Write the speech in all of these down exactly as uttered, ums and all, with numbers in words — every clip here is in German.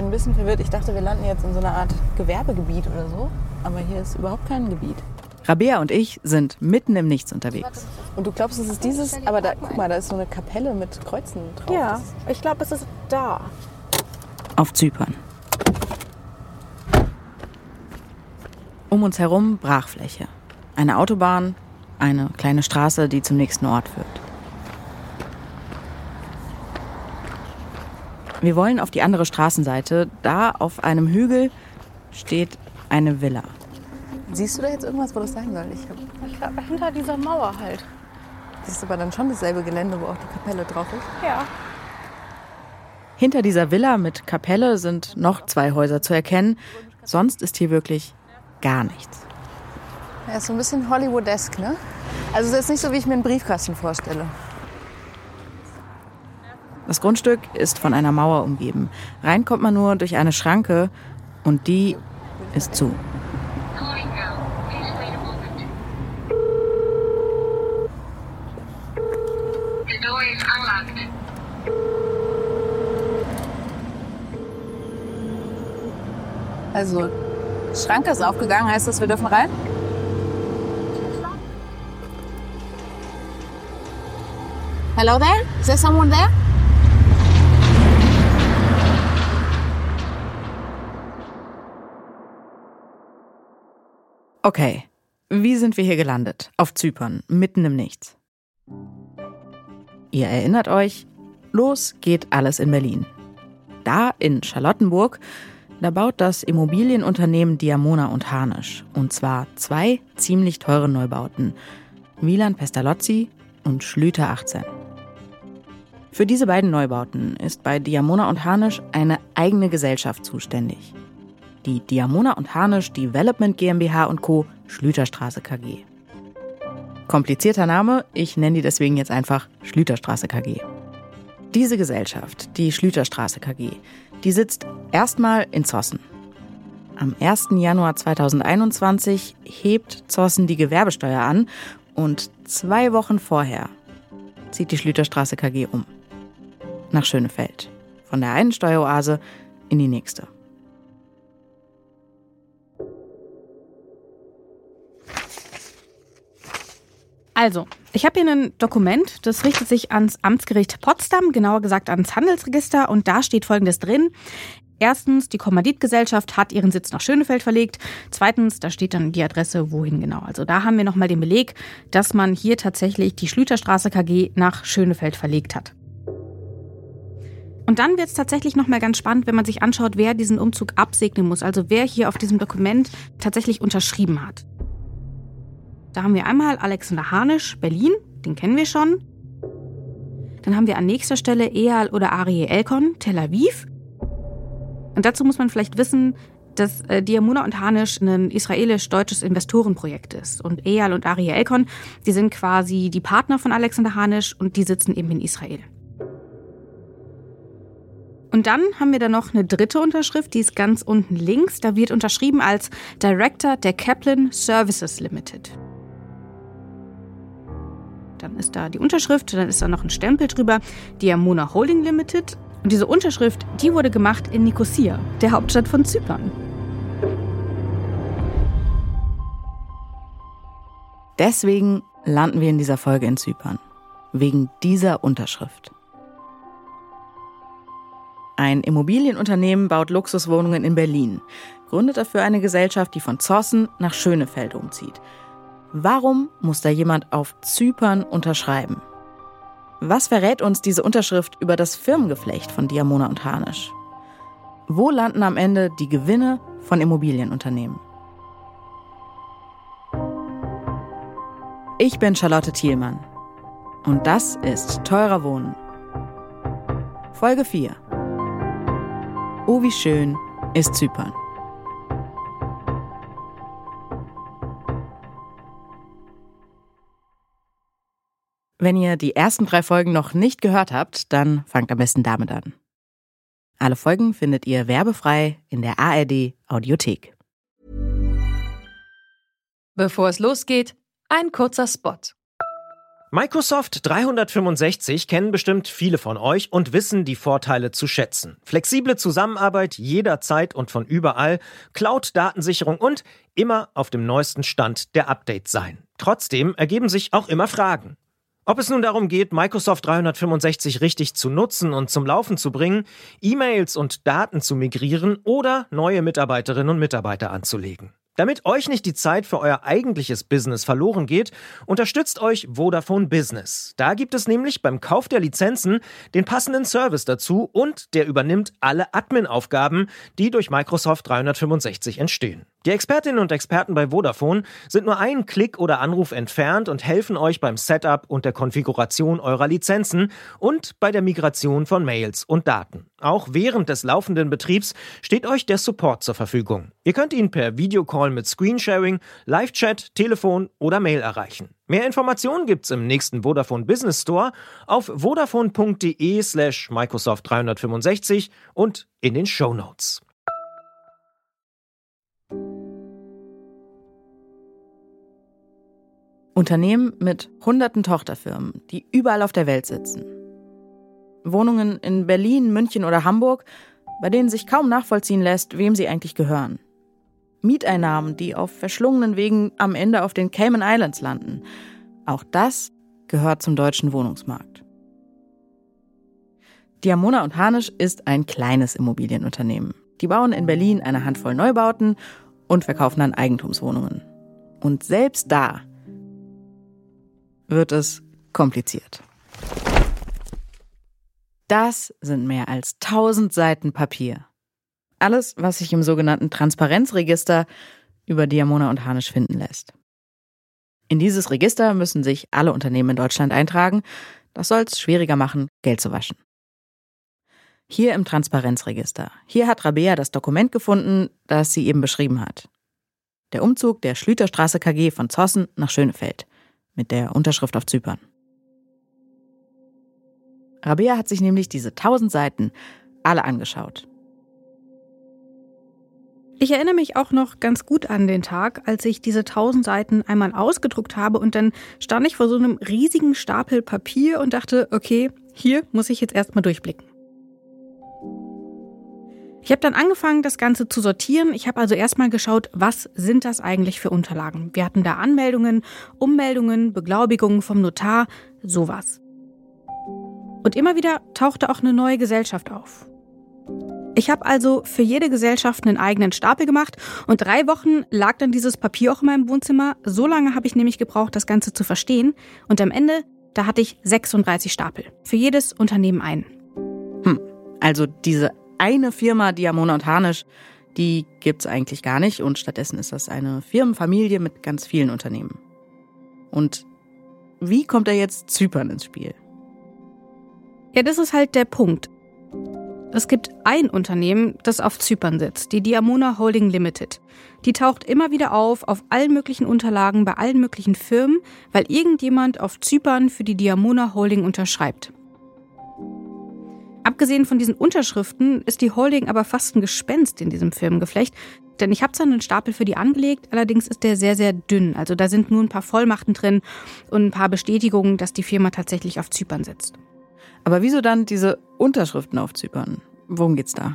ein bisschen verwirrt. Ich dachte, wir landen jetzt in so einer Art Gewerbegebiet oder so. Aber hier ist überhaupt kein Gebiet. Rabea und ich sind mitten im Nichts unterwegs. Und du glaubst, es ist dieses... Aber da, guck mal, da ist so eine Kapelle mit Kreuzen drauf. Ja, ich glaube, es ist da. Auf Zypern. Um uns herum Brachfläche. Eine Autobahn, eine kleine Straße, die zum nächsten Ort führt. Wir wollen auf die andere Straßenseite. Da auf einem Hügel steht eine Villa. Siehst du da jetzt irgendwas, wo das sein soll? Ich hab... Ich glaube, hinter dieser Mauer halt. Das ist aber dann schon dasselbe Gelände, wo auch die Kapelle drauf ist. Ja. Hinter dieser Villa mit Kapelle sind noch zwei Häuser zu erkennen. Sonst ist hier wirklich gar nichts. Ja, ist so ein bisschen Hollywoodesk, ne? Also das ist nicht so, wie ich mir einen Briefkasten vorstelle. Das Grundstück ist von einer Mauer umgeben. Rein kommt man nur durch eine Schranke und die ist zu. Also, Schranke ist aufgegangen, heißt das, wir dürfen rein? Hello there? Is there someone there? Okay, wie sind wir hier gelandet? Auf Zypern, mitten im Nichts. Ihr erinnert euch, los geht alles in Berlin. Da in Charlottenburg, da baut das Immobilienunternehmen Diamona und Harnisch. Und zwar zwei ziemlich teure Neubauten. Wieland Pestalozzi und Schlüter achtzehn. Für diese beiden Neubauten ist bei Diamona und Harnisch eine eigene Gesellschaft zuständig. Die Diamona und Harnisch Development GmbH und Co. Schlüterstraße K G. Komplizierter Name, ich nenne die deswegen jetzt einfach Schlüterstraße K G. Diese Gesellschaft, die Schlüterstraße K G, die sitzt erstmal in Zossen. Am ersten Januar zweitausendeinundzwanzig hebt Zossen die Gewerbesteuer an und zwei Wochen vorher zieht die Schlüterstraße K G um. Nach Schönefeld. Von der einen Steueroase in die nächste. Also, ich habe hier ein Dokument, das richtet sich ans Amtsgericht Potsdam, genauer gesagt ans Handelsregister, und da steht Folgendes drin. Erstens, die Kommanditgesellschaft hat ihren Sitz nach Schönefeld verlegt. Zweitens, da steht dann die Adresse, wohin genau. Also da haben wir nochmal den Beleg, dass man hier tatsächlich die Schlüterstraße K G nach Schönefeld verlegt hat. Und dann wird es tatsächlich nochmal ganz spannend, wenn man sich anschaut, wer diesen Umzug absegnen muss. Also wer hier auf diesem Dokument tatsächlich unterschrieben hat. Da haben wir einmal Alexander Harnisch, Berlin, den kennen wir schon. Dann haben wir an nächster Stelle Eyal oder Aryeh Elkon, Tel Aviv. Und dazu muss man vielleicht wissen, dass äh, Diamona und Harnisch ein israelisch-deutsches Investorenprojekt ist. Und Eyal und Aryeh Elkon, die sind quasi die Partner von Alexander Harnisch und die sitzen eben in Israel. Und dann haben wir da noch eine dritte Unterschrift, die ist ganz unten links. Da wird unterschrieben als Director der Kaplan Services Limited. Dann ist da die Unterschrift, dann ist da noch ein Stempel drüber, Diamona Holding Limited. Und diese Unterschrift, die wurde gemacht in Nikosia, der Hauptstadt von Zypern. Deswegen landen wir in dieser Folge in Zypern. Wegen dieser Unterschrift. Ein Immobilienunternehmen baut Luxuswohnungen in Berlin, gründet dafür eine Gesellschaft, die von Zossen nach Schönefeld umzieht. Warum muss da jemand auf Zypern unterschreiben? Was verrät uns diese Unterschrift über das Firmengeflecht von Diamona und Harnisch? Wo landen am Ende die Gewinne von Immobilienunternehmen? Ich bin Charlotte Thielmann und das ist Teurer Wohnen. Folge vier. Oh, wie schön ist Zypern. Wenn ihr die ersten drei Folgen noch nicht gehört habt, dann fangt am besten damit an. Alle Folgen findet ihr werbefrei in der A R D Audiothek. Bevor es losgeht, ein kurzer Spot. Microsoft dreihundertfünfundsechzig kennen bestimmt viele von euch und wissen die Vorteile zu schätzen. Flexible Zusammenarbeit jederzeit und von überall, Cloud-Datensicherung und immer auf dem neuesten Stand der Updates sein. Trotzdem ergeben sich auch immer Fragen. Ob es nun darum geht, Microsoft dreihundertfünfundsechzig richtig zu nutzen und zum Laufen zu bringen, E-Mails und Daten zu migrieren oder neue Mitarbeiterinnen und Mitarbeiter anzulegen. Damit euch nicht die Zeit für euer eigentliches Business verloren geht, unterstützt euch Vodafone Business. Da gibt es nämlich beim Kauf der Lizenzen den passenden Service dazu und der übernimmt alle Admin-Aufgaben, die durch Microsoft dreihundertfünfundsechzig entstehen. Die Expertinnen und Experten bei Vodafone sind nur einen Klick oder Anruf entfernt und helfen euch beim Setup und der Konfiguration eurer Lizenzen und bei der Migration von Mails und Daten. Auch während des laufenden Betriebs steht euch der Support zur Verfügung. Ihr könnt ihn per Videocall mit Screensharing, Live-Chat, Telefon oder Mail erreichen. Mehr Informationen gibt's im nächsten Vodafone Business Store auf vodafone.de slash Microsoft dreihundertfünfundsechzig und in den Shownotes. Unternehmen mit hunderten Tochterfirmen, die überall auf der Welt sitzen. Wohnungen in Berlin, München oder Hamburg, bei denen sich kaum nachvollziehen lässt, wem sie eigentlich gehören. Mieteinnahmen, die auf verschlungenen Wegen am Ende auf den Cayman Islands landen. Auch das gehört zum deutschen Wohnungsmarkt. Diamona und Harnisch ist ein kleines Immobilienunternehmen. Die bauen in Berlin eine Handvoll Neubauten und verkaufen dann Eigentumswohnungen. Und selbst da wird es kompliziert. Das sind mehr als tausend Seiten Papier. Alles, was sich im sogenannten Transparenzregister über Diamona und Harnisch finden lässt. In dieses Register müssen sich alle Unternehmen in Deutschland eintragen. Das soll es schwieriger machen, Geld zu waschen. Hier im Transparenzregister. Hier hat Rabea das Dokument gefunden, das sie eben beschrieben hat. Der Umzug der Schlüterstraße K G von Zossen nach Schönefeld. Mit der Unterschrift auf Zypern. Rabea hat sich nämlich diese tausend Seiten alle angeschaut. Ich erinnere mich auch noch ganz gut an den Tag, als ich diese tausend Seiten einmal ausgedruckt habe und dann stand ich vor so einem riesigen Stapel Papier und dachte, okay, hier muss ich jetzt erstmal durchblicken. Ich habe dann angefangen, das Ganze zu sortieren. Ich habe also erstmal geschaut, was sind das eigentlich für Unterlagen? Wir hatten da Anmeldungen, Ummeldungen, Beglaubigungen vom Notar, sowas. Und immer wieder tauchte auch eine neue Gesellschaft auf. Ich habe also für jede Gesellschaft einen eigenen Stapel gemacht und drei Wochen lag dann dieses Papier auch in meinem Wohnzimmer. So lange habe ich nämlich gebraucht, das Ganze zu verstehen. Und am Ende, da hatte ich sechsunddreißig Stapel. Für jedes Unternehmen einen. Hm, also diese eine Firma Diamona und Harnisch, die gibt's eigentlich gar nicht und stattdessen ist das eine Firmenfamilie mit ganz vielen Unternehmen. Und wie kommt da jetzt Zypern ins Spiel? Ja, das ist halt der Punkt. Es gibt ein Unternehmen, das auf Zypern sitzt, die Diamona Holding Limited. Die taucht immer wieder auf, auf allen möglichen Unterlagen, bei allen möglichen Firmen, weil irgendjemand auf Zypern für die Diamona Holding unterschreibt. Abgesehen von diesen Unterschriften ist die Holding aber fast ein Gespenst in diesem Firmengeflecht. Denn ich habe zwar einen Stapel für die angelegt, allerdings ist der sehr, sehr dünn. Also da sind nur ein paar Vollmachten drin und ein paar Bestätigungen, dass die Firma tatsächlich auf Zypern sitzt. Aber wieso dann diese Unterschriften auf Zypern? Worum geht's da?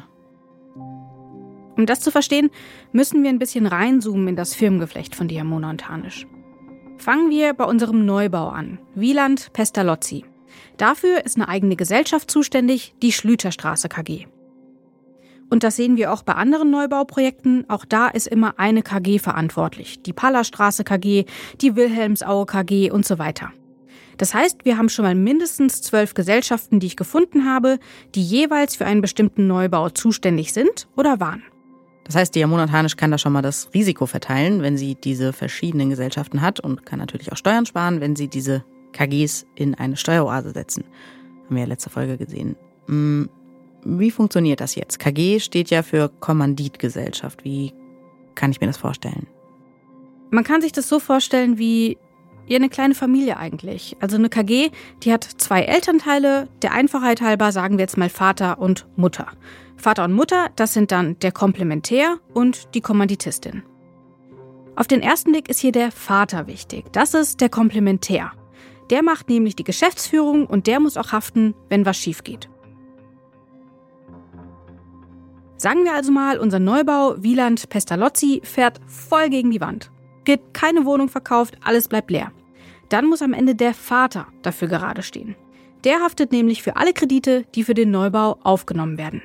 Um das zu verstehen, müssen wir ein bisschen reinzoomen in das Firmengeflecht von Diamona und Harnisch. Fangen wir bei unserem Neubau an. Wieland Pestalozzi. Dafür ist eine eigene Gesellschaft zuständig, die Schlüterstraße K G. Und das sehen wir auch bei anderen Neubauprojekten. Auch da ist immer eine K G verantwortlich. Die Pallerstraße K G, die Wilhelmsaue K G und so weiter. Das heißt, wir haben schon mal mindestens zwölf Gesellschaften, die ich gefunden habe, die jeweils für einen bestimmten Neubau zuständig sind oder waren. Das heißt, Diamona und Harnisch kann da schon mal das Risiko verteilen, wenn sie diese verschiedenen Gesellschaften hat und kann natürlich auch Steuern sparen, wenn sie diese K Gs in eine Steueroase setzen. Haben wir ja letzte Folge gesehen. Wie funktioniert das jetzt? K G steht ja für Kommanditgesellschaft. Wie kann ich mir das vorstellen? Man kann sich das so vorstellen wie ja, eine kleine Familie eigentlich. Also eine K G, die hat zwei Elternteile. Der Einfachheit halber sagen wir jetzt mal Vater und Mutter. Vater und Mutter, das sind dann der Komplementär und die Kommanditistin. Auf den ersten Blick ist hier der Vater wichtig. Das ist der Komplementär. Der macht nämlich die Geschäftsführung und der muss auch haften, wenn was schief geht. Sagen wir also mal, unser Neubau Wieland Pestalozzi fährt voll gegen die Wand. Wird keine Wohnung verkauft, alles bleibt leer. Dann muss am Ende der Vater dafür gerade stehen. Der haftet nämlich für alle Kredite, die für den Neubau aufgenommen werden.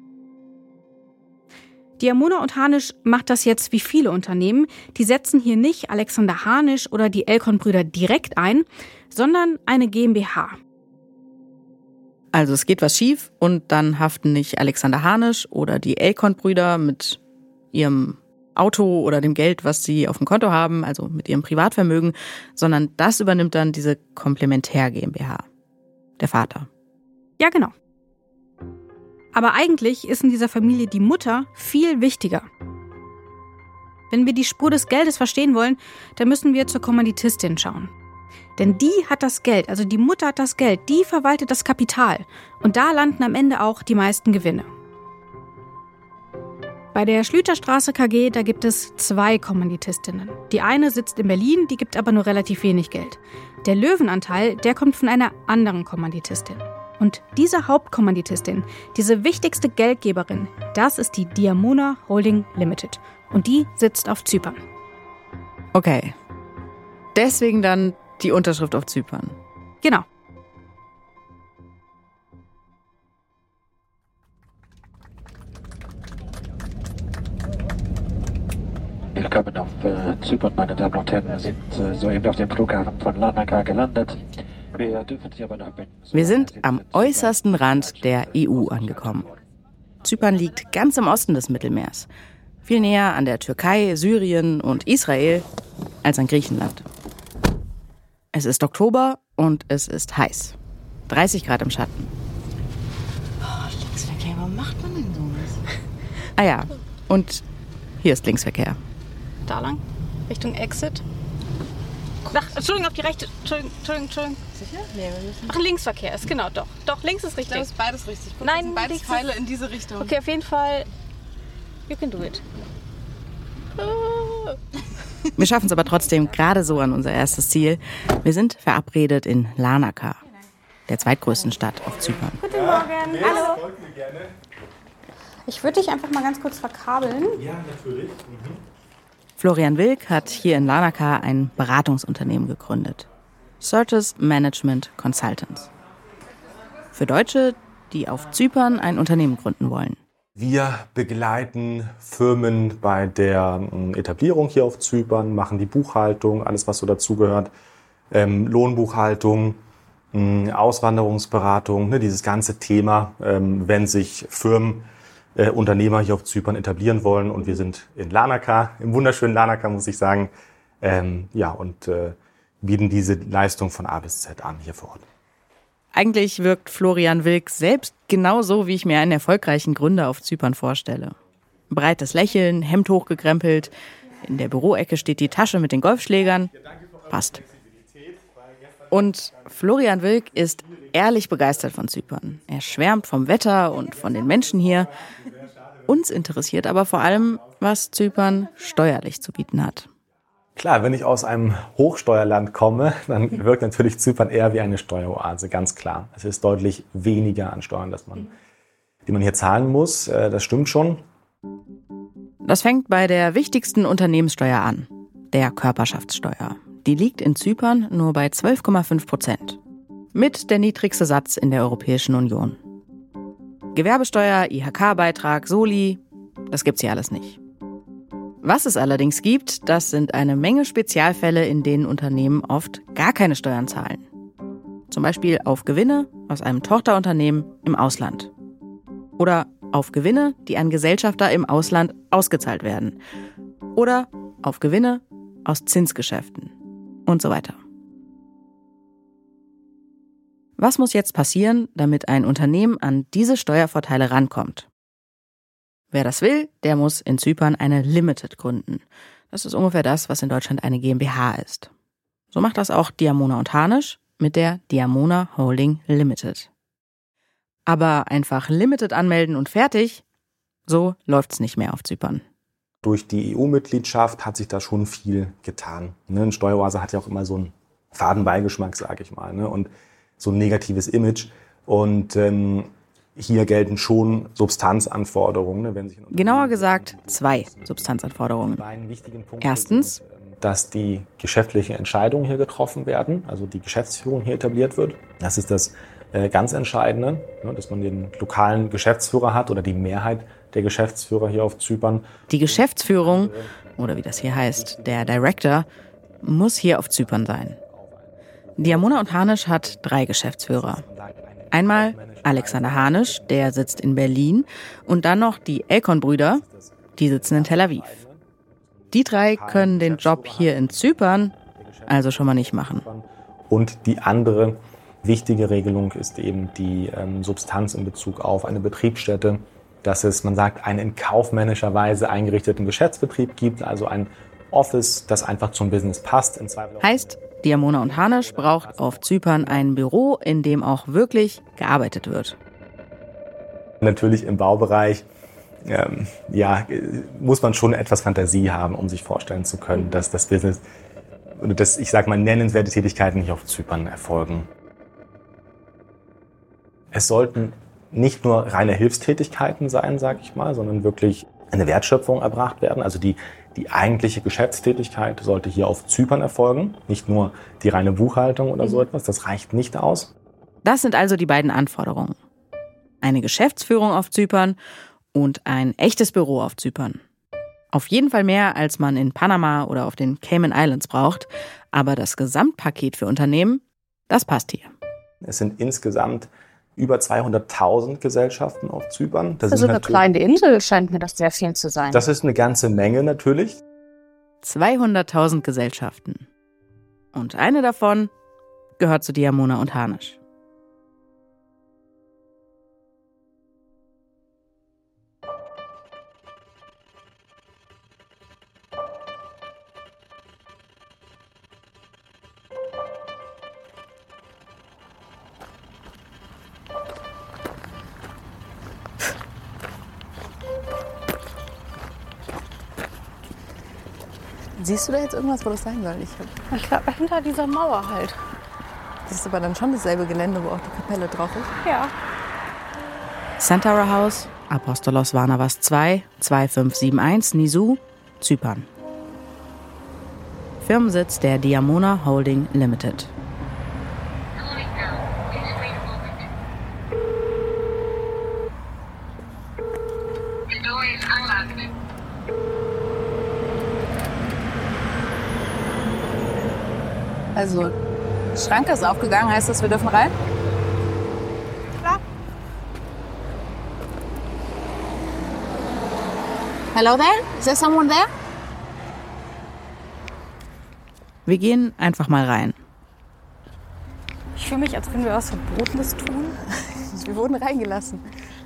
Diamona und Hanisch macht das jetzt wie viele Unternehmen. Die setzen hier nicht Alexander Hanisch oder die Elkon-Brüder direkt ein, sondern eine GmbH. Also es geht was schief und dann haften nicht Alexander Hanisch oder die Elkon-Brüder mit ihrem Auto oder dem Geld, was sie auf dem Konto haben, also mit ihrem Privatvermögen, sondern das übernimmt dann diese Komplementär-GmbH, der Vater. Ja, genau. Aber eigentlich ist in dieser Familie die Mutter viel wichtiger. Wenn wir die Spur des Geldes verstehen wollen, dann müssen wir zur Kommanditistin schauen. Denn die hat das Geld, also die Mutter hat das Geld, die verwaltet das Kapital. Und da landen am Ende auch die meisten Gewinne. Bei der Schlüterstraße K G, da gibt es zwei Kommanditistinnen. Die eine sitzt in Berlin, die gibt aber nur relativ wenig Geld. Der Löwenanteil, der kommt von einer anderen Kommanditistin. Und diese Hauptkommanditistin, diese wichtigste Geldgeberin, das ist die Diamona Holding Limited. Und die sitzt auf Zypern. Okay. Deswegen dann die Unterschrift auf Zypern. Genau. Willkommen auf äh, Zypern, meine Damen und Herren. Wir sind äh, soeben auf dem Flughafen von Larnaca gelandet. Wir dürfen Sie aber noch bitten. Wir sind am äußersten Rand der E U angekommen. Zypern liegt ganz im Osten des Mittelmeers. Viel näher an der Türkei, Syrien und Israel als an Griechenland. Es ist Oktober und es ist heiß. dreißig Grad im Schatten. Oh, Linksverkehr, warum macht man denn sowas? Ah ja, und hier ist Linksverkehr. Da lang, Richtung Exit. Ach, Entschuldigung, auf die rechte. Entschuldigung, Entschuldigung, Entschuldigung. Sicher? Nee, wir müssen... Ach, Linksverkehr ist, genau, doch. Doch, links ist Ich richtig. glaube, es ist beides richtig. Guck, Nein, das sind beides links Pfeile ist- in diese Richtung. Okay, auf jeden Fall. You can do it. Wir schaffen es aber trotzdem gerade so an unser erstes Ziel. Wir sind verabredet in Larnaca, der zweitgrößten Stadt auf Zypern. Guten Morgen. Hallo. Ich würde dich einfach mal ganz kurz verkabeln. Ja, natürlich. Mhm. Florian Wilk hat hier in Larnaca ein Beratungsunternehmen gegründet. Certis Management Consultants. Für Deutsche, die auf Zypern ein Unternehmen gründen wollen. Wir begleiten Firmen bei der ähm, Etablierung hier auf Zypern, machen die Buchhaltung, alles was so dazugehört, ähm, Lohnbuchhaltung, ähm, Auswanderungsberatung, ne, dieses ganze Thema, ähm, wenn sich Firmen, äh, Unternehmer hier auf Zypern etablieren wollen. Und wir sind in Larnaca, im wunderschönen Larnaca, muss ich sagen, ähm, ja, und äh, bieten diese Leistung von A bis Z an hier vor Ort. Eigentlich wirkt Florian Wilk selbst genauso, wie ich mir einen erfolgreichen Gründer auf Zypern vorstelle. Breites Lächeln, Hemd hochgekrempelt, in der Büroecke steht die Tasche mit den Golfschlägern. Passt. Und Florian Wilk ist ehrlich begeistert von Zypern. Er schwärmt vom Wetter und von den Menschen hier. Uns interessiert aber vor allem, was Zypern steuerlich zu bieten hat. Klar, wenn ich aus einem Hochsteuerland komme, dann wirkt natürlich Zypern eher wie eine Steueroase, ganz klar. Es ist deutlich weniger an Steuern, dass man, die man hier zahlen muss. Das stimmt schon. Das fängt bei der wichtigsten Unternehmenssteuer an, der Körperschaftssteuer. Die liegt in Zypern nur bei zwölf Komma fünf Prozent. Mit der niedrigste Satz in der Europäischen Union. Gewerbesteuer, I H K-Beitrag, Soli, das gibt's hier alles nicht. Was es allerdings gibt, das sind eine Menge Spezialfälle, in denen Unternehmen oft gar keine Steuern zahlen. Zum Beispiel auf Gewinne aus einem Tochterunternehmen im Ausland. Oder auf Gewinne, die an Gesellschafter im Ausland ausgezahlt werden. Oder auf Gewinne aus Zinsgeschäften. Und so weiter. Was muss jetzt passieren, damit ein Unternehmen an diese Steuervorteile rankommt? Wer das will, der muss in Zypern eine Limited gründen. Das ist ungefähr das, was in Deutschland eine GmbH ist. So macht das auch Diamona und Hanisch mit der Diamona Holding Limited. Aber einfach Limited anmelden und fertig, so läuft's nicht mehr auf Zypern. Durch die E U-Mitgliedschaft hat sich da schon viel getan. Eine Steueroase hat ja auch immer so einen Fadenbeigeschmack, sage ich mal, ne? Und so ein negatives Image. Und ähm, hier gelten schon Substanzanforderungen. Ne? Wenn sich Genauer gesagt zwei Substanzanforderungen. Erstens, dass die geschäftlichen Entscheidungen hier getroffen werden, also die Geschäftsführung hier etabliert wird. Das ist das äh, ganz Entscheidende, ne? Dass man den lokalen Geschäftsführer hat oder die Mehrheit der Geschäftsführer hier auf Zypern. Die Geschäftsführung, oder wie das hier heißt, der Director, muss hier auf Zypern sein. Diamona und Hanisch hat drei Geschäftsführer. Einmal Alexander Hanisch, der sitzt in Berlin, und dann noch die Elkon-Brüder, die sitzen in Tel Aviv. Die drei können den Job hier in Zypern also schon mal nicht machen. Und die andere wichtige Regelung ist eben die ähm, Substanz in Bezug auf eine Betriebsstätte, dass es, man sagt, einen in kaufmännischer Weise eingerichteten Geschäftsbetrieb gibt, also ein Office, das einfach zum Business passt. In heißt, Diamona und Hanisch braucht auf Zypern ein Büro, in dem auch wirklich gearbeitet wird. Natürlich im Baubereich ähm, ja, muss man schon etwas Fantasie haben, um sich vorstellen zu können, dass das Business, oder dass, ich sag mal, nennenswerte Tätigkeiten hier auf Zypern erfolgen. Es sollten nicht nur reine Hilfstätigkeiten sein, sage ich mal, sondern wirklich eine Wertschöpfung erbracht werden. Also die, die eigentliche Geschäftstätigkeit sollte hier auf Zypern erfolgen, nicht nur die reine Buchhaltung oder so etwas. Das reicht nicht aus. Das sind also die beiden Anforderungen. Eine Geschäftsführung auf Zypern und ein echtes Büro auf Zypern. Auf jeden Fall mehr, als man in Panama oder auf den Cayman Islands braucht. Aber das Gesamtpaket für Unternehmen, das passt hier. Es sind insgesamt über zweihunderttausend Gesellschaften auf Zypern. Das, das ist eine kleine Insel, scheint mir das sehr viel zu sein. Das ist eine ganze Menge natürlich. zweihunderttausend Gesellschaften. Und eine davon gehört zu Diamona und Hanisch. Siehst du da jetzt irgendwas, wo das sein soll? Ich, hab ich glaube, hinter dieser Mauer halt. Das ist aber dann schon dasselbe Gelände, wo auch die Kapelle drauf ist. Ja. Centaur House, Apostolos Varnavas zwei, zwei fünf sieben eins, Nisu, Zypern. Firmensitz der Diamona Holding Limited. Also, Schranke ist aufgegangen, heißt das, wir dürfen rein? Klar. Hello there? Is there someone there? Wir gehen einfach mal rein. Ich fühle mich, als würden wir was Verbotenes tun. Wir wurden reingelassen.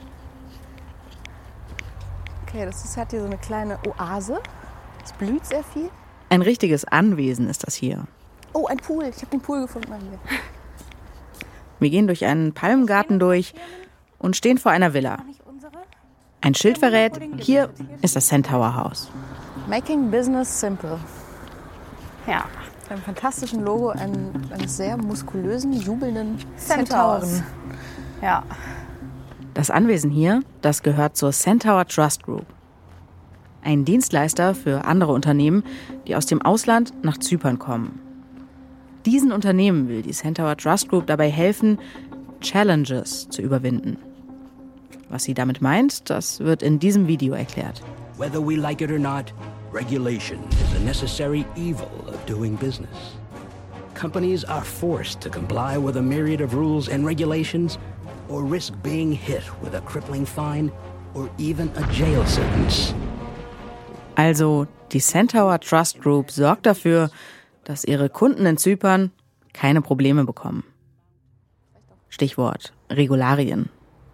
Okay, das ist, hat hier so eine kleine Oase. Es blüht sehr viel. Ein richtiges Anwesen ist das hier. Oh, ein Pool. Ich habe den Pool gefunden. Wir gehen durch einen Palmgarten durch und stehen vor einer Villa. Ein Schild verrät, hier ist das Centaur House. Making Business Simple. Ja. Mit einem fantastischen Logo, einen, einen sehr muskulösen, jubelnden Centaurs. Centauren. Ja. Das Anwesen hier, das gehört zur Centaur Trust Group. Ein Dienstleister für andere Unternehmen, die aus dem Ausland nach Zypern kommen. Diesen Unternehmen will die Centaur Trust Group dabei helfen, Challenges zu überwinden. Was sie damit meint, das wird in diesem Video erklärt. Whether we like it or not, regulation is a necessary evil of doing business. Companies are forced to comply with a myriad of rules and regulations or risk being hit with a crippling fine or even a jail sentence. Also, die Centaur Trust Group sorgt dafür, dass ihre Kunden in Zypern keine Probleme bekommen. Stichwort Regularien.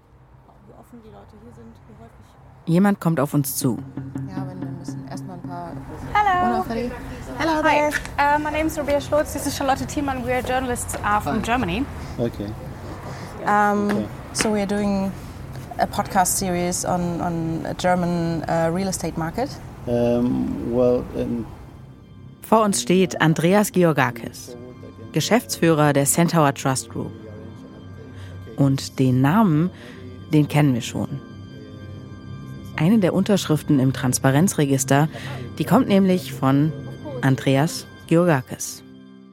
Jemand kommt auf uns zu. Ja, wenn wir müssen erstmal ein paar. Hello. Hello there. Hi, uh, my name is Rabia Schlotz. This is Charlotte Thiemann. We are journalists uh, from Hi. Germany. Okay. Um, okay. So we are doing a podcast series on on a German uh, real estate market. Um, well. Um Vor uns steht Andreas Georgakis. Geschäftsführer der Centaur Trust Group. Und den Namen, den kennen wir schon. Eine der Unterschriften im Transparenzregister, die kommt nämlich von Andreas Georgakis.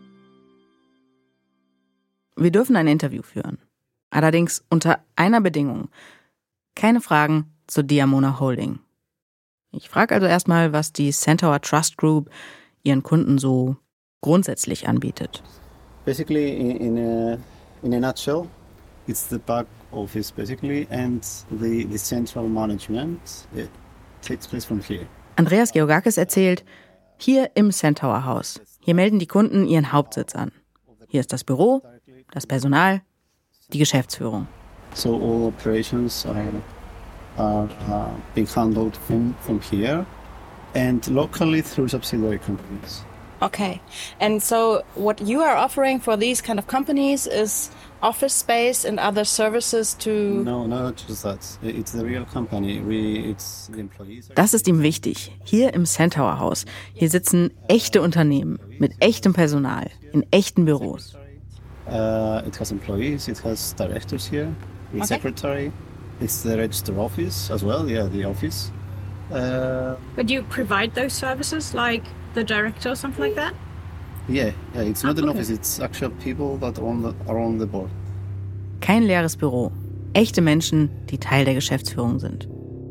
Wir dürfen ein Interview führen. Allerdings unter einer Bedingung. Keine Fragen zur Diamona Holding. Ich frage also erstmal, was die Centaur Trust Group ihren Kunden so grundsätzlich anbietet. Basically, in, in, a, in a nutshell, it's the back office basically and the, the central management it takes place from here. Andreas Georgakis erzählt, hier im Centaur Haus. Hier melden die Kunden ihren Hauptsitz an. Hier ist das Büro, das Personal, die Geschäftsführung. So all operations are, are uh, being handled from, from here and locally through subsidiary companies. Okay. And so what you are offering for these kind of companies is office space and other services to... No, not just that. It's the real company. We, it's the employees. Das ist ihm wichtig. Hier im Centaur Haus. Hier sitzen echte Unternehmen mit echtem Personal in echten Büros. Uh, it has employees, it has directors here, the Okay. secretary, it's the register office as well, yeah, the office. Uh, But you provide those services, like the director or something like that? yeah, yeah, it's not Ah, an okay. office, it's actual people that are on the, are on the board. Kein leeres Büro. Echte Menschen, die Teil der Geschäftsführung sind.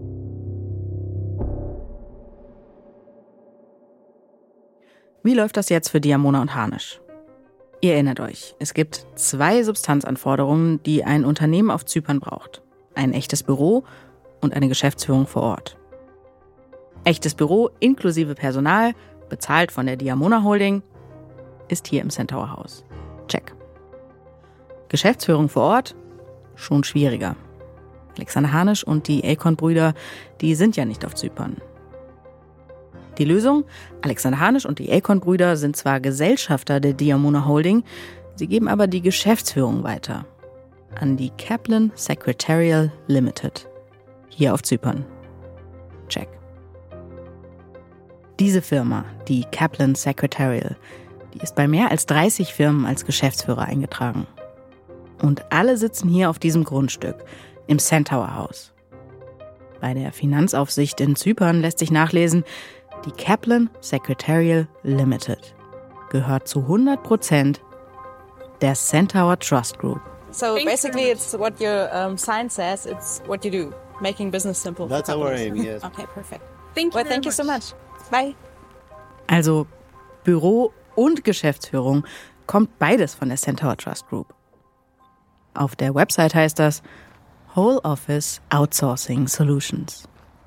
Wie läuft das jetzt für Diamona und Harnisch? Ihr erinnert euch, es gibt zwei Substanzanforderungen, die ein Unternehmen auf Zypern braucht. Ein echtes Büro und eine Geschäftsführung vor Ort. Echtes Büro inklusive Personal, bezahlt von der Diamona Holding, ist hier im Centaur Haus. Check. Geschäftsführung vor Ort? Schon schwieriger. Alexander Harnisch und die Aecon-Brüder, die sind ja nicht auf Zypern. Die Lösung? Alexander Harnisch und die Aecon-Brüder sind zwar Gesellschafter der Diamona Holding, sie geben aber die Geschäftsführung weiter. An die Kaplan Secretarial Limited. Hier auf Zypern. Check. Diese Firma, die Kaplan Secretarial, die ist bei mehr als dreißig Firmen als Geschäftsführer eingetragen. Und alle sitzen hier auf diesem Grundstück, im Centaur Haus. Bei der Finanzaufsicht in Zypern lässt sich nachlesen, die Kaplan Secretarial Limited gehört zu hundert Prozent der Centaur Trust Group. So Thank you basically very it's what your um, sign says, it's what you do, making business simple. for That's our companies. aim, yes. Okay, perfect. Thank you Well, very thank you so much. Bye. Also Büro und Geschäftsführung kommt beides von der Centaur Trust Group. Auf der Website heißt das Whole Office Outsourcing Solutions.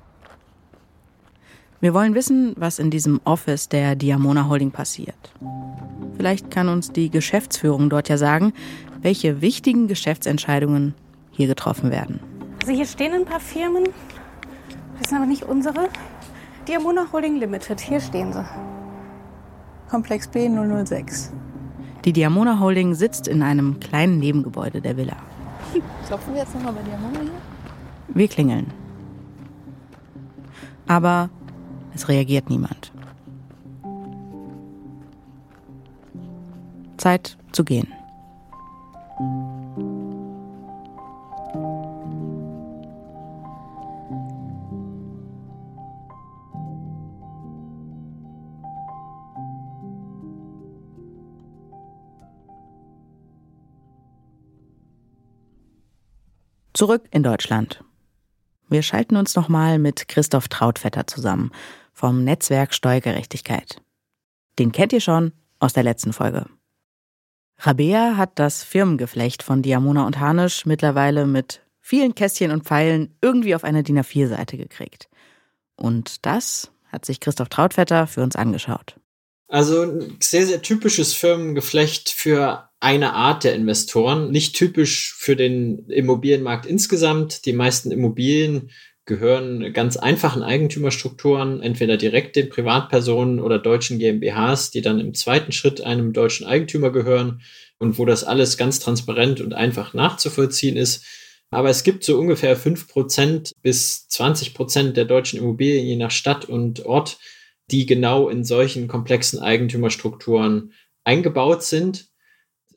Wir wollen wissen, was in diesem Office der Diamona Holding passiert. Vielleicht kann uns die Geschäftsführung dort ja sagen, welche wichtigen Geschäftsentscheidungen hier getroffen werden. Also hier stehen ein paar Firmen, das sind aber nicht unsere. Diamona Holding Limited, hier stehen sie. Komplex B null null sechs. Die Diamona Holding sitzt in einem kleinen Nebengebäude der Villa. Klopfen wir jetzt nochmal bei Diamona hier? Wir klingeln. Aber es reagiert niemand. Zeit zu gehen. Zurück in Deutschland. Wir schalten uns nochmal mit Christoph Trautvetter zusammen vom Netzwerk Steuergerechtigkeit. Den kennt ihr schon aus der letzten Folge. Rabea hat das Firmengeflecht von Diamona und Harnisch mittlerweile mit vielen Kästchen und Pfeilen irgendwie auf eine D I N A vier Seite gekriegt. Und das hat sich Christoph Trautvetter für uns angeschaut. Also ein sehr, sehr typisches Firmengeflecht für eine Art der Investoren. Nicht typisch für den Immobilienmarkt insgesamt. Die meisten Immobilien gehören ganz einfachen Eigentümerstrukturen, entweder direkt den Privatpersonen oder deutschen GmbHs, die dann im zweiten Schritt einem deutschen Eigentümer gehören und wo das alles ganz transparent und einfach nachzuvollziehen ist. Aber es gibt so ungefähr fünf Prozent bis zwanzig Prozent der deutschen Immobilien, je nach Stadt und Ort, die genau in solchen komplexen Eigentümerstrukturen eingebaut sind.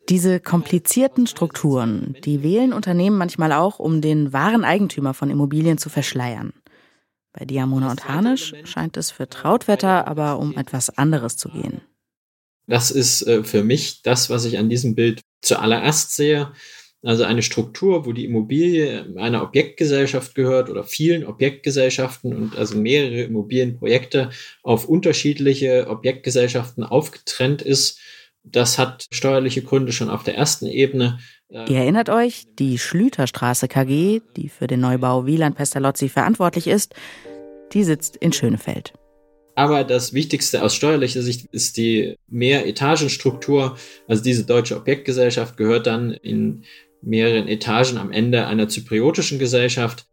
Diese komplizierten Strukturen, die wählen Unternehmen manchmal auch, um den wahren Eigentümer von Immobilien zu verschleiern. Bei Diamona und Harnisch scheint es für Trautwetter aber um etwas anderes zu gehen. Das ist äh, für mich das, was ich an diesem Bild zuallererst sehe. Also eine Struktur, wo die Immobilie einer Objektgesellschaft gehört oder vielen Objektgesellschaften und also mehrere Immobilienprojekte auf unterschiedliche Objektgesellschaften aufgetrennt ist. Das hat steuerliche Gründe schon auf der ersten Ebene. Ihr erinnert euch, die Schlüterstraße K G, die für den Neubau Wieland-Pestalozzi verantwortlich ist, die sitzt in Schönefeld. Aber das Wichtigste aus steuerlicher Sicht ist die Mehretagenstruktur. Also diese deutsche Objektgesellschaft gehört dann in mehreren Etagen am Ende einer zypriotischen Gesellschaft.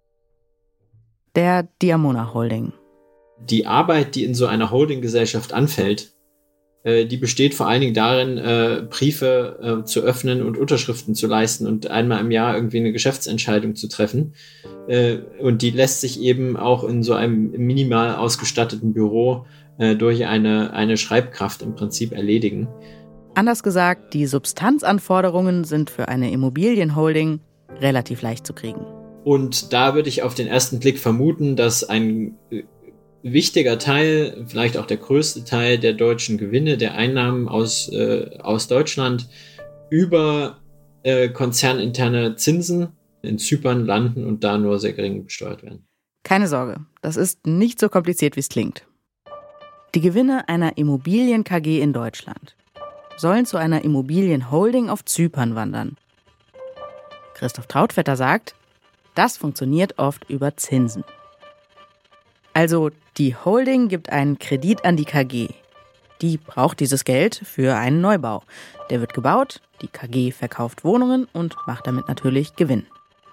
Der Diamona Holding. Die Arbeit, die in so einer Holdinggesellschaft anfällt, äh, die besteht vor allen Dingen darin, äh, Briefe äh, zu öffnen und Unterschriften zu leisten und einmal im Jahr irgendwie eine Geschäftsentscheidung zu treffen. Äh, und die lässt sich eben auch in so einem minimal ausgestatteten Büro äh, durch eine, eine Schreibkraft im Prinzip erledigen. Anders gesagt, die Substanzanforderungen sind für eine Immobilienholding relativ leicht zu kriegen. Und da würde ich auf den ersten Blick vermuten, dass ein wichtiger Teil, vielleicht auch der größte Teil der deutschen Gewinne, der Einnahmen aus, äh, aus Deutschland über äh, konzerninterne Zinsen in Zypern landen und da nur sehr gering besteuert werden. Keine Sorge, das ist nicht so kompliziert, wie es klingt. Die Gewinne einer Immobilien-K G in Deutschland sollen zu einer Immobilienholding auf Zypern wandern. Christoph Trautvetter sagt, das funktioniert oft über Zinsen. Also die Holding gibt einen Kredit an die K G. Die braucht dieses Geld für einen Neubau. Der wird gebaut, die K G verkauft Wohnungen und macht damit natürlich Gewinn.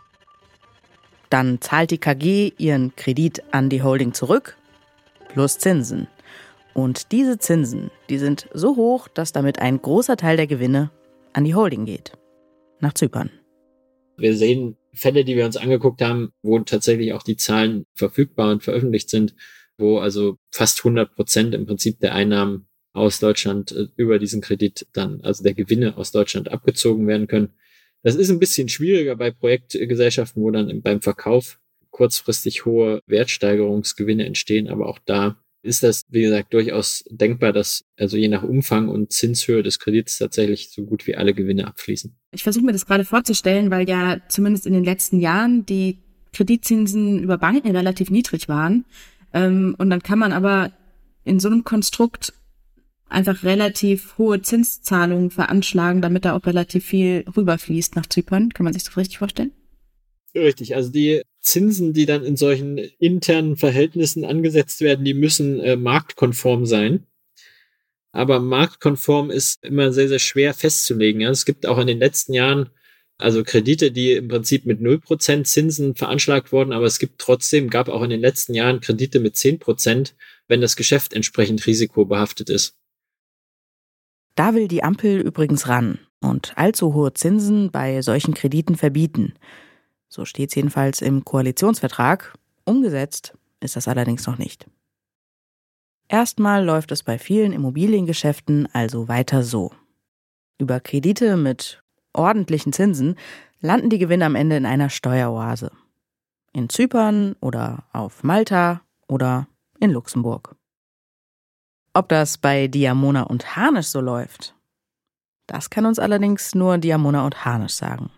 Dann zahlt die K G ihren Kredit an die Holding zurück, plus Zinsen. Und diese Zinsen, die sind so hoch, dass damit ein großer Teil der Gewinne an die Holding geht. Nach Zypern. Wir sehen Fälle, die wir uns angeguckt haben, wo tatsächlich auch die Zahlen verfügbar und veröffentlicht sind, wo also fast hundert Prozent im Prinzip der Einnahmen aus Deutschland über diesen Kredit dann, also der Gewinne aus Deutschland abgezogen werden können. Das ist ein bisschen schwieriger bei Projektgesellschaften, wo dann beim Verkauf kurzfristig hohe Wertsteigerungsgewinne entstehen, aber auch da ist das, wie gesagt, durchaus denkbar, dass also je nach Umfang und Zinshöhe des Kredits tatsächlich so gut wie alle Gewinne abfließen. Ich versuche mir das gerade vorzustellen, weil ja zumindest in den letzten Jahren die Kreditzinsen über Banken relativ niedrig waren. Und dann kann man aber in so einem Konstrukt einfach relativ hohe Zinszahlungen veranschlagen, damit da auch relativ viel rüberfließt nach Zypern. Kann man sich das richtig vorstellen? Richtig, also die Zinsen, die dann in solchen internen Verhältnissen angesetzt werden, die müssen äh, marktkonform sein. Aber marktkonform ist immer sehr, sehr schwer festzulegen. Ja. Es gibt auch in den letzten Jahren also Kredite, die im Prinzip mit null Prozent Zinsen veranschlagt wurden, aber es gibt trotzdem, gab auch in den letzten Jahren Kredite mit zehn Prozent, wenn das Geschäft entsprechend risikobehaftet ist. Da will die Ampel übrigens ran und allzu hohe Zinsen bei solchen Krediten verbieten. So steht es jedenfalls im Koalitionsvertrag. Umgesetzt ist das allerdings noch nicht. Erstmal läuft es bei vielen Immobiliengeschäften also weiter so. Über Kredite mit ordentlichen Zinsen landen die Gewinne am Ende in einer Steueroase. In Zypern oder auf Malta oder in Luxemburg. Ob das bei Diamona und Harnisch so läuft, das kann uns allerdings nur Diamona und Harnisch sagen.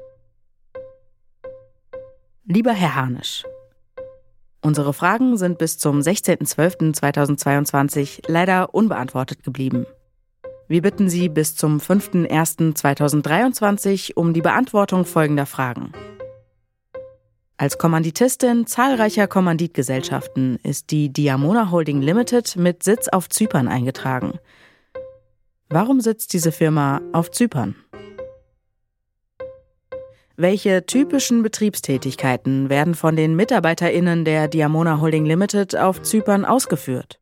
Lieber Herr Harnisch, unsere Fragen sind bis zum sechzehnten zwölften zweitausendzweiundzwanzig leider unbeantwortet geblieben. Wir bitten Sie bis zum fünften ersten zweitausenddreiundzwanzig um die Beantwortung folgender Fragen. Als Kommanditistin zahlreicher Kommanditgesellschaften ist die Diamona Holding Limited mit Sitz auf Zypern eingetragen. Warum sitzt diese Firma auf Zypern? Welche typischen Betriebstätigkeiten werden von den MitarbeiterInnen der Diamona Holding Limited auf Zypern ausgeführt?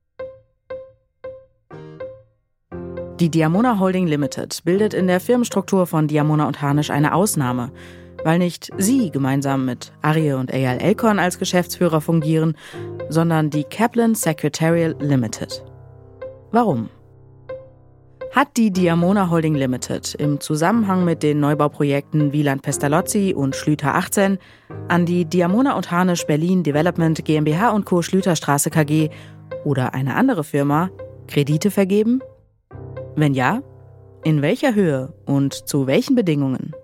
Die Diamona Holding Limited bildet in der Firmenstruktur von Diamona und Harnisch eine Ausnahme, weil nicht sie gemeinsam mit Arje und Eyal Elkon als Geschäftsführer fungieren, sondern die Kaplan Secretarial Limited. Warum? hat die Diamona Holding Limited im Zusammenhang mit den Neubauprojekten Wieland Pestalozzi und Schlüter achtzehn an die Diamona und Harnisch Berlin Development GmbH und Co. Schlüterstraße K G oder eine andere Firma Kredite vergeben? Wenn ja, in welcher Höhe und zu welchen Bedingungen?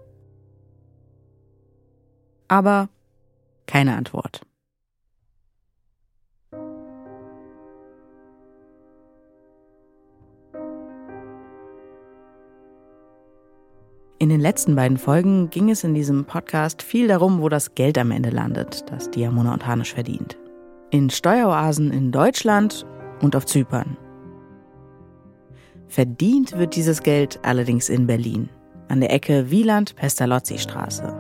Aber keine Antwort. In den letzten beiden Folgen ging es in diesem Podcast viel darum, wo das Geld am Ende landet, das Diamona und Harnisch verdient. In Steueroasen in Deutschland und auf Zypern. Verdient wird dieses Geld allerdings in Berlin, an der Ecke Wieland-Pestalozzi-Straße.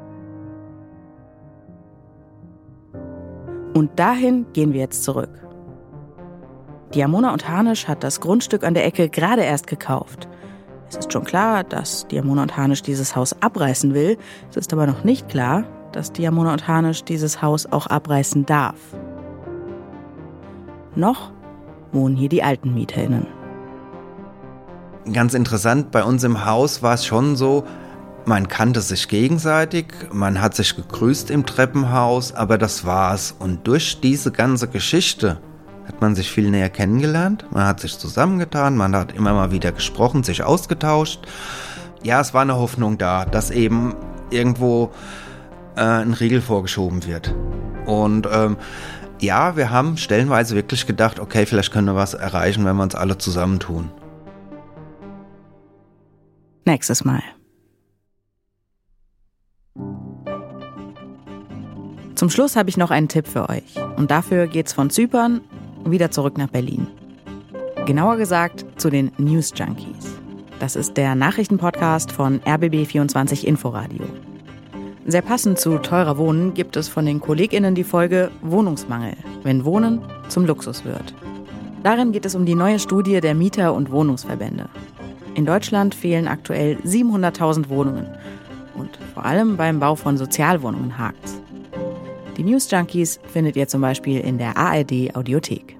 Und dahin gehen wir jetzt zurück. Diamona und Harnisch hat das Grundstück an der Ecke gerade erst gekauft. Es ist schon klar, dass Diamona und Harnisch dieses Haus abreißen will. Es ist aber noch nicht klar, dass Diamona und Harnisch dieses Haus auch abreißen darf. Noch wohnen hier die alten MieterInnen. Ganz interessant, bei uns im Haus war es schon so, man kannte sich gegenseitig, man hat sich gegrüßt im Treppenhaus, aber das war's. Und durch diese ganze Geschichte hat man sich viel näher kennengelernt, man hat sich zusammengetan, man hat immer mal wieder gesprochen, sich ausgetauscht. Ja, es war eine Hoffnung da, dass eben irgendwo äh, ein Riegel vorgeschoben wird. Und ähm, ja, wir haben stellenweise wirklich gedacht, okay, vielleicht können wir was erreichen, wenn wir uns alle zusammentun. Nächstes Mal. Zum Schluss habe ich noch einen Tipp für euch. Und dafür geht's von Zypern wieder zurück nach Berlin. Genauer gesagt zu den News Junkies. Das ist der Nachrichtenpodcast von R B B vierundzwanzig Inforadio. Sehr passend zu Teurer Wohnen gibt es von den KollegInnen die Folge Wohnungsmangel, wenn Wohnen zum Luxus wird. Darin geht es um die neue Studie der Mieter- und Wohnungsverbände. In Deutschland fehlen aktuell siebenhunderttausend Wohnungen. Und vor allem beim Bau von Sozialwohnungen hakt's. Die News Junkies findet ihr zum Beispiel in der A R D Audiothek.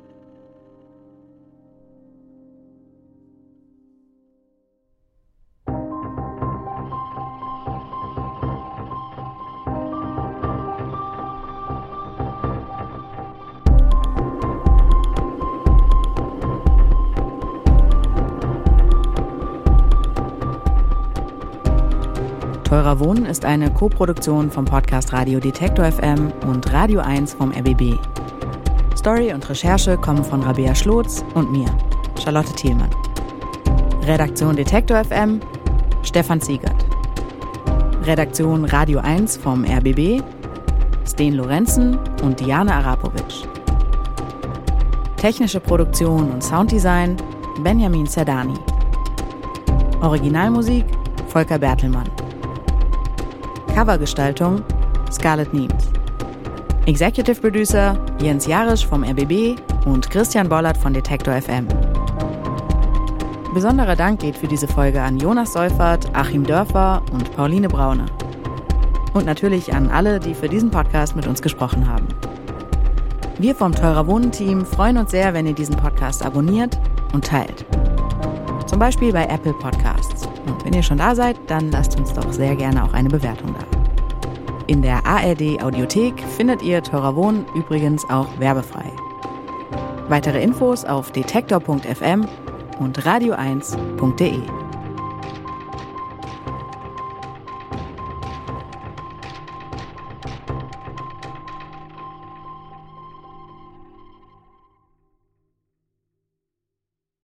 Teurer Wohnen ist eine Koproduktion vom Podcast Radio Detektor F M und Radio eins vom R B B. Story und Recherche kommen von Rabea Schlotz und mir, Charlotte Thielmann. Redaktion Detektor F M, Stefan Ziegert. Redaktion Radio eins vom R B B, Sten Lorenzen und Diana Arapovic. Technische Produktion und Sounddesign Benjamin Zerdani. Originalmusik Volker Bertelmann. Covergestaltung Scarlett Niens. Executive Producer Jens Jarisch vom R B B und Christian Bollert von Detektor F M. Besonderer Dank geht für diese Folge an Jonas Seufert, Achim Dörfer und Pauline Braune. Und natürlich an alle, die für diesen Podcast mit uns gesprochen haben. Wir vom Teurer Wohnen-Team freuen uns sehr, wenn ihr diesen Podcast abonniert und teilt. Zum Beispiel bei Apple Podcasts. Und wenn ihr schon da seid, dann lasst uns doch sehr gerne auch eine Bewertung da. In der A R D Audiothek findet ihr Teurer Wohnen übrigens auch werbefrei. Weitere Infos auf detektor punkt f m und radio eins punkt de.